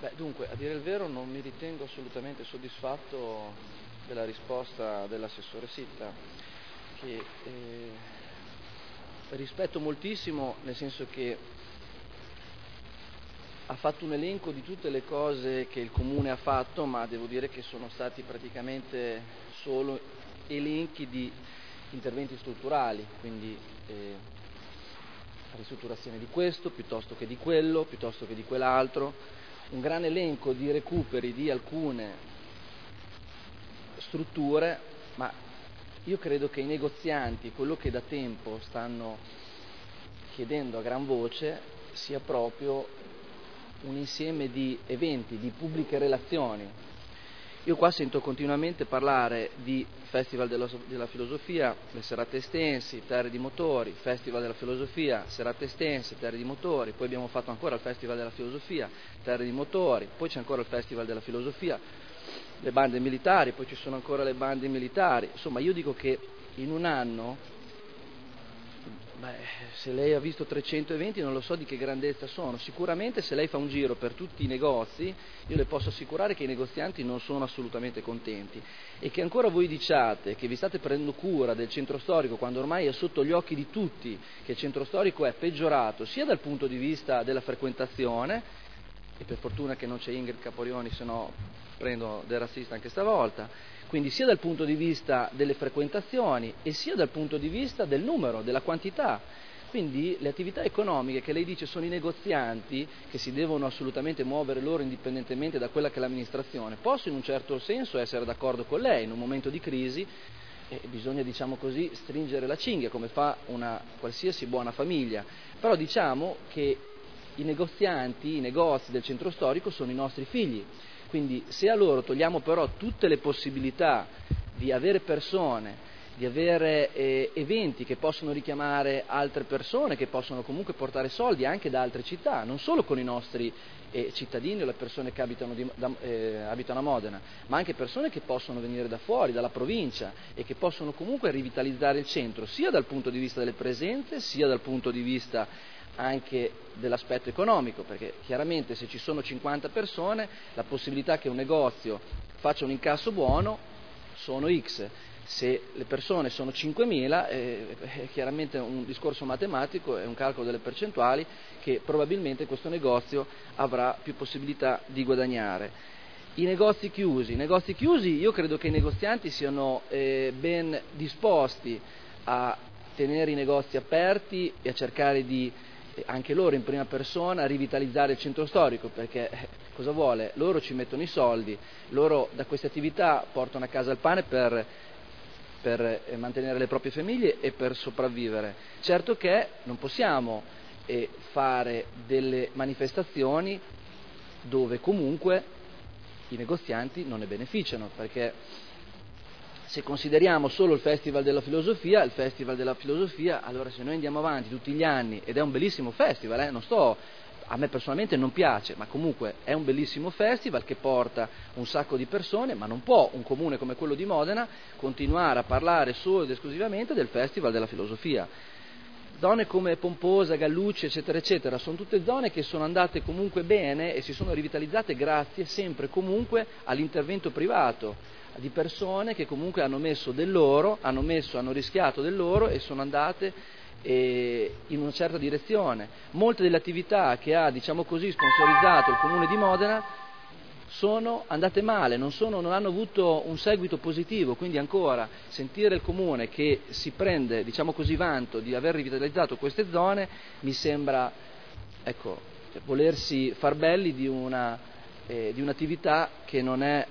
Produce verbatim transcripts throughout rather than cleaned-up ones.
Beh, dunque, a dire il vero non mi ritengo assolutamente soddisfatto della risposta dell'assessore Sitta, che eh, rispetto moltissimo, nel senso che ha fatto un elenco di tutte le cose che il Comune ha fatto, ma devo dire che sono stati praticamente solo elenchi di interventi strutturali, quindi eh, ristrutturazione di questo, piuttosto che di quello, piuttosto che di quell'altro, un gran elenco di recuperi di alcune strutture, ma io credo che i negozianti, quello che da tempo stanno chiedendo a gran voce, sia proprio un insieme di eventi, di pubbliche relazioni. Io qua sento continuamente parlare di Festival della, della Filosofia, le serate estensi, terre di motori, Festival della Filosofia, serate estense, terre di motori, poi abbiamo fatto ancora il Festival della Filosofia, terre di motori, poi c'è ancora il Festival della Filosofia, le bande militari, poi ci sono ancora le bande militari. Insomma, io dico che in un anno, beh, se lei ha visto trecento eventi non lo so di che grandezza sono. Sicuramente se lei fa un giro per tutti i negozi, io le posso assicurare che i negozianti non sono assolutamente contenti, e che ancora voi diciate che vi state prendendo cura del centro storico quando ormai è sotto gli occhi di tutti che il centro storico è peggiorato sia dal punto di vista della frequentazione, e per fortuna che non c'è Ingrid Caporioni, se no prendo del razzista anche stavolta, quindi sia dal punto di vista delle frequentazioni e sia dal punto di vista del numero, della quantità. Quindi le attività economiche che lei dice sono i negozianti, che si devono assolutamente muovere loro indipendentemente da quella che è l'amministrazione, posso in un certo senso essere d'accordo con lei. In un momento di crisi eh, bisogna, diciamo così, stringere la cinghia come fa una qualsiasi buona famiglia, però diciamo che i negozianti, i negozi del centro storico sono i nostri figli. Quindi se a loro togliamo però tutte le possibilità di avere persone, di avere eh, eventi che possono richiamare altre persone, che possono comunque portare soldi anche da altre città, non solo con i nostri eh, cittadini o le persone che abitano, di, da, eh, abitano a Modena, ma anche persone che possono venire da fuori, dalla provincia, e che possono comunque rivitalizzare il centro, sia dal punto di vista delle presenze, sia dal punto di vista anche dell'aspetto economico, perché chiaramente se ci sono cinquanta persone la possibilità che un negozio faccia un incasso buono sono X, se le persone sono cinquemila eh, è chiaramente un discorso matematico, è un calcolo delle percentuali che probabilmente questo negozio avrà più possibilità di guadagnare. I negozi chiusi, i negozi chiusi io credo che i negozianti siano eh, ben disposti a tenere i negozi aperti e a cercare di anche loro in prima persona rivitalizzare il centro storico, perché eh, cosa vuole? Loro ci mettono i soldi, loro da queste attività portano a casa il pane per, per eh, mantenere le proprie famiglie e per sopravvivere. Certo che non possiamo eh, fare delle manifestazioni dove comunque i negozianti non ne beneficiano, perché se consideriamo solo il Festival della Filosofia, il Festival della Filosofia, allora se noi andiamo avanti tutti gli anni, ed è un bellissimo festival, eh, non sto, a me personalmente non piace, ma comunque è un bellissimo festival che porta un sacco di persone, ma non può un comune come quello di Modena continuare a parlare solo ed esclusivamente del Festival della Filosofia. Zone come Pomposa, Gallucci, eccetera, eccetera, sono tutte zone che sono andate comunque bene e si sono rivitalizzate grazie sempre comunque all'intervento privato, di persone che comunque hanno messo del loro, hanno messo, hanno rischiato del loro e sono andate eh, in una certa direzione. Molte delle attività che ha, diciamo così, sponsorizzato il Comune di Modena sono andate male, non, sono, non hanno avuto un seguito positivo, quindi ancora sentire il Comune che si prende, diciamo così, vanto di aver rivitalizzato queste zone mi sembra, ecco, volersi far belli di, una, eh, di un'attività che non è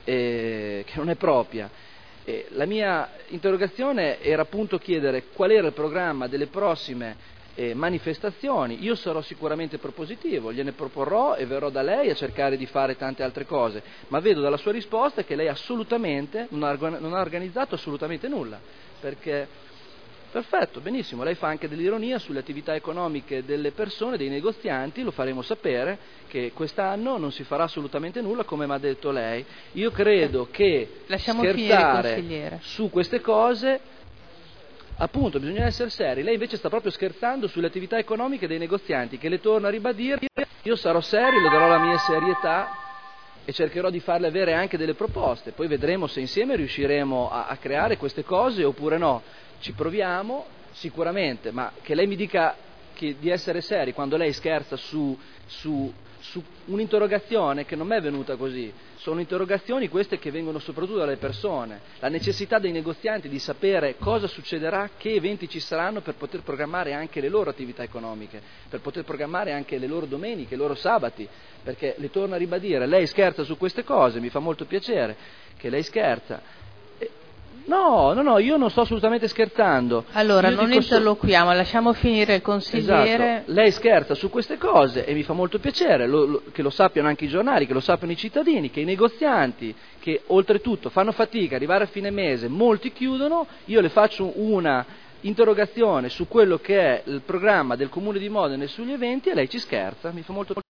Eh, che non è propria. Eh, la mia interrogazione era appunto chiedere qual era il programma delle prossime eh, manifestazioni. Io sarò sicuramente propositivo, gliene proporrò e verrò da lei a cercare di fare tante altre cose, ma vedo dalla sua risposta che lei assolutamente non ha, non ha organizzato assolutamente nulla, perché perfetto, benissimo, lei fa anche dell'ironia sulle attività economiche delle persone, dei negozianti, lo faremo sapere che quest'anno non si farà assolutamente nulla come mi ha detto lei. Io credo che Lasciamo scherzare finire, su queste cose appunto bisogna essere seri. Lei invece sta proprio scherzando sulle attività economiche dei negozianti, che le torno a ribadire, io sarò serio, le darò la mia serietà e cercherò di farle avere anche delle proposte, poi vedremo se insieme riusciremo a, a creare queste cose oppure no. Ci proviamo sicuramente, ma che lei mi dica che, di essere seri quando lei scherza su, su, su un'interrogazione che non mi è venuta così. Sono interrogazioni queste che vengono soprattutto dalle persone, la necessità dei negozianti di sapere cosa succederà, che eventi ci saranno per poter programmare anche le loro attività economiche, per poter programmare anche le loro domeniche, i loro sabati, perché le torno a ribadire, lei scherza su queste cose, mi fa molto piacere che lei scherza. No, no, no, io non sto assolutamente scherzando. Allora, io non interloquiamo, so... lasciamo finire il consigliere. Esatto. Lei scherza su queste cose e mi fa molto piacere lo, lo, che lo sappiano anche i giornali, che lo sappiano i cittadini, che i negozianti, che oltretutto fanno fatica, arrivare a fine mese, molti chiudono, io le faccio una interrogazione su quello che è il programma del Comune di Modena e sugli eventi e lei ci scherza, mi fa molto